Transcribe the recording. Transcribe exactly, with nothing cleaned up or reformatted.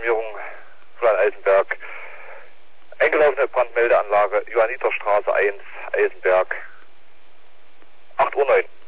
Alarmierung, Florian Eisenberg. Eingelaufene Brandmeldeanlage, Johanniterstraße eins, Eisenberg. acht Uhr neun.